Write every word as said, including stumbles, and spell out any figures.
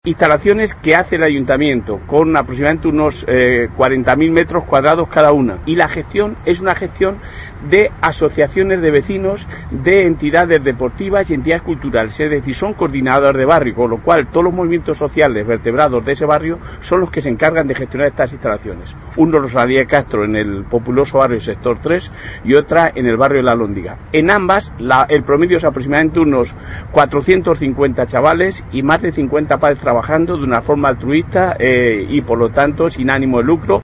Instalaciones que hace el ayuntamiento con aproximadamente unos eh, cuarenta mil metros cuadrados cada una, y la gestión es una gestión de asociaciones de vecinos, de entidades deportivas y entidades culturales, es decir, son coordinadores de barrio, con lo cual todos los movimientos sociales vertebrados de ese barrio son los que se encargan de gestionar estas instalaciones. Uno Rosalía de Castro en el populoso barrio Sector tres y otra en el barrio La Lóndiga. En ambas la, el promedio es aproximadamente unos cuatrocientos cincuenta chavales y más de cincuenta padres trabajando de una forma altruista eh, y por lo tanto sin ánimo de lucro.